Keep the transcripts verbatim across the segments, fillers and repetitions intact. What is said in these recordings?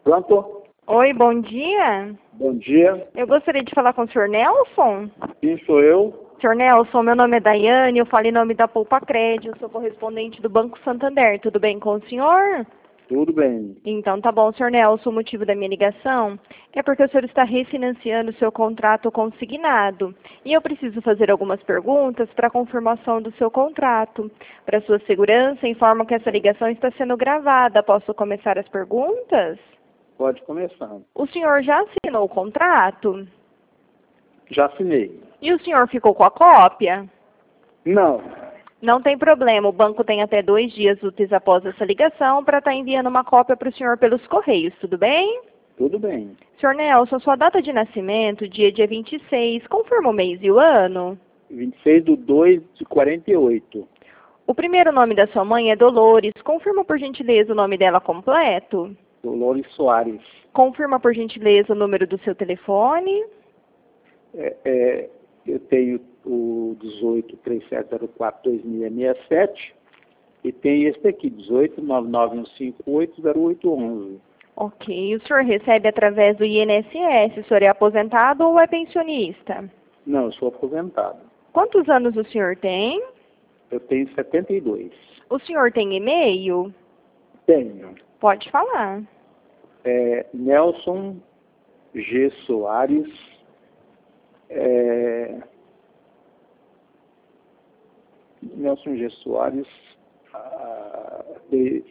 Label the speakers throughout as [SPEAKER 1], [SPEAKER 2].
[SPEAKER 1] Pronto?
[SPEAKER 2] Oi, bom dia.
[SPEAKER 1] Bom dia.
[SPEAKER 2] Eu gostaria de falar com o senhor Nelson.
[SPEAKER 1] Sim, sou eu.
[SPEAKER 2] senhor Nelson, meu nome é Daiane, eu falo em nome da Poupa Crédito, eu sou correspondente do Banco Santander. Tudo bem com o senhor?
[SPEAKER 1] Tudo bem.
[SPEAKER 2] Então tá bom, senhor Nelson, o motivo da minha ligação é porque o senhor está refinanciando o seu contrato consignado. E eu preciso fazer algumas perguntas para confirmação do seu contrato. Para sua segurança, informo que essa ligação está sendo gravada. Posso começar as perguntas?
[SPEAKER 1] Pode começar.
[SPEAKER 2] O senhor já assinou o contrato?
[SPEAKER 1] Já assinei.
[SPEAKER 2] E o senhor ficou com a cópia?
[SPEAKER 1] Não.
[SPEAKER 2] Não tem problema, o banco tem até dois dias úteis após essa ligação para estar enviando uma cópia para o senhor pelos correios, tudo bem?
[SPEAKER 1] Tudo bem.
[SPEAKER 2] senhor Nelson, sua data de nascimento, dia dia vinte e seis, confirma o mês e o ano?
[SPEAKER 1] vinte e seis de dois de quarenta e oito.
[SPEAKER 2] O primeiro nome da sua mãe é Dolores, confirma por gentileza o nome dela completo?
[SPEAKER 1] Dolores Soares.
[SPEAKER 2] Confirma por gentileza o número do seu telefone?
[SPEAKER 1] É, é, eu tenho o dezoito, três sete zero quatro, dois seis seis sete e tem esse aqui, dezoito, nove nove um cinco oito, zero oito um um.
[SPEAKER 2] Ok. O senhor recebe através do I N S S? O senhor é aposentado ou é pensionista?
[SPEAKER 1] Não, eu sou aposentado.
[SPEAKER 2] Quantos anos o senhor tem?
[SPEAKER 1] Eu tenho setenta e dois.
[SPEAKER 2] O senhor tem e-mail?
[SPEAKER 1] Tenho.
[SPEAKER 2] Pode falar.
[SPEAKER 1] É, Nelson G. Soares. É, Nelson G. Soares, ah, de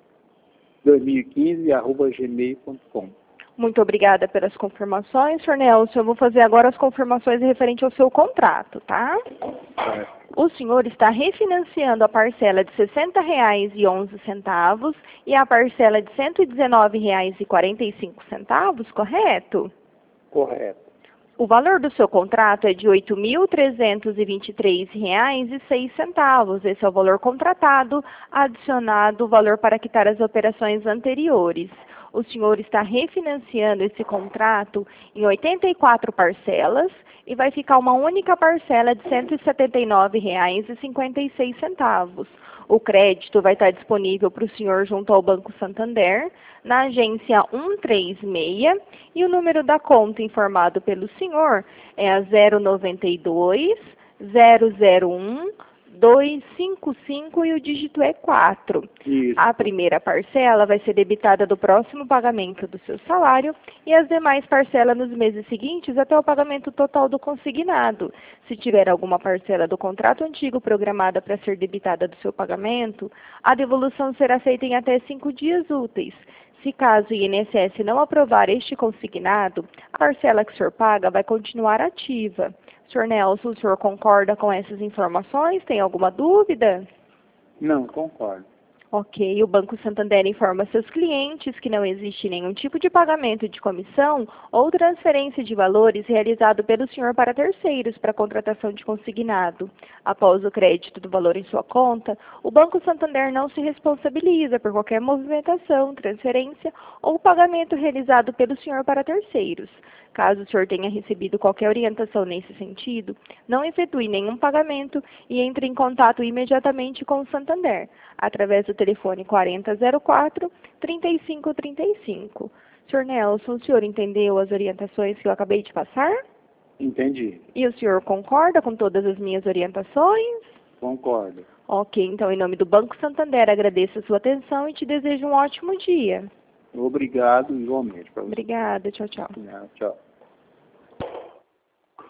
[SPEAKER 1] dois mil e quinze, arroba gmail ponto com.
[SPEAKER 2] Muito obrigada pelas confirmações, senhor Nelson. Eu vou fazer agora as confirmações referente ao seu contrato, tá?
[SPEAKER 1] É.
[SPEAKER 2] O senhor está refinanciando a parcela de sessenta reais e onze centavos e a parcela de cento e dezenove reais e quarenta e cinco centavos, correto?
[SPEAKER 1] Correto.
[SPEAKER 2] O valor do seu contrato é de oito mil trezentos e vinte e três reais e seis centavos. Esse é o valor contratado, adicionado o valor para quitar as operações anteriores. O senhor está refinanciando esse contrato em oitenta e quatro parcelas e vai ficar uma única parcela de cento e setenta e nove reais e cinquenta e seis centavos. O crédito vai estar disponível para o senhor junto ao Banco Santander, na agência cento e trinta e seis, e o número da conta informado pelo senhor é a zero noventa e dois, zero zero um, dois cinco cinco e o dígito é quatro.
[SPEAKER 1] Isso.
[SPEAKER 2] A primeira parcela vai ser debitada do próximo pagamento do seu salário e as demais parcelas nos meses seguintes até o pagamento total do consignado. Se tiver alguma parcela do contrato antigo programada para ser debitada do seu pagamento, a devolução será feita em até cinco dias úteis. Se caso o I N S S não aprovar este consignado, a parcela que o senhor paga vai continuar ativa. senhor Nelson, o senhor concorda com essas informações? Tem alguma dúvida?
[SPEAKER 1] Não, concordo.
[SPEAKER 2] Ok, o Banco Santander informa seus clientes que não existe nenhum tipo de pagamento de comissão ou transferência de valores realizado pelo senhor para terceiros para contratação de consignado. Após o crédito do valor em sua conta, o Banco Santander não se responsabiliza por qualquer movimentação, transferência ou pagamento realizado pelo senhor para terceiros. Caso o senhor tenha recebido qualquer orientação nesse sentido, não efetue nenhum pagamento e entre em contato imediatamente com o Santander, através do telefone quarenta zero quatro, trinta e cinco trinta e cinco. senhor Nelson, o senhor entendeu as orientações que eu acabei de passar?
[SPEAKER 1] Entendi.
[SPEAKER 2] E o senhor concorda com todas as minhas orientações?
[SPEAKER 1] Concordo.
[SPEAKER 2] Ok, então em nome do Banco Santander agradeço a sua atenção e te desejo um ótimo dia.
[SPEAKER 1] Obrigado, igualmente. Pra você.
[SPEAKER 2] Obrigada, tchau, tchau.
[SPEAKER 1] Tchau.